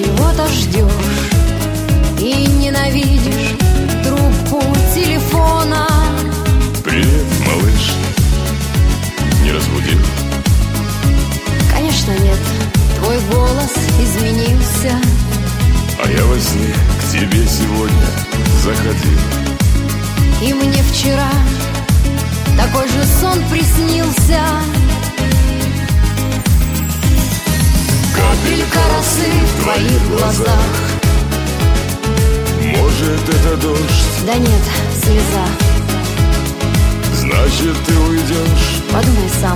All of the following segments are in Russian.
чего-то ждешь и ненавидишь трубку телефона. Привет, малыш. Не разбудил? Конечно нет, твой голос изменился. А я во сне к тебе сегодня заходил. И мне вчера такой же сон приснился. Капелька росы в твоих глазах. Может, это дождь? Да нет, слеза. Значит, ты уйдешь. Подумай сам.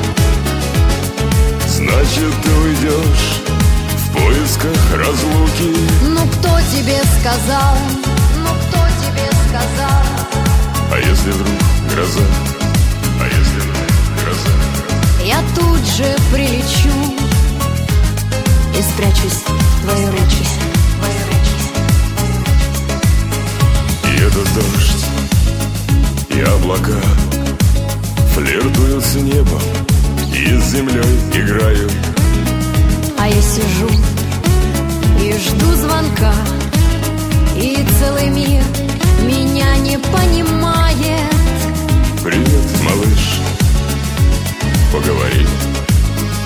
Значит, ты уйдешь в поисках разлуки. Ну кто тебе сказал? Ну кто тебе сказал? А если вдруг гроза? А если вдруг гроза? Я тут же прилечу и спрячусь в твои руки. И этот дождь, и облака флиртуют с небом и с землей играют. А я сижу и жду звонка, и целый мир меня не понимает. Привет, малыш. Поговори.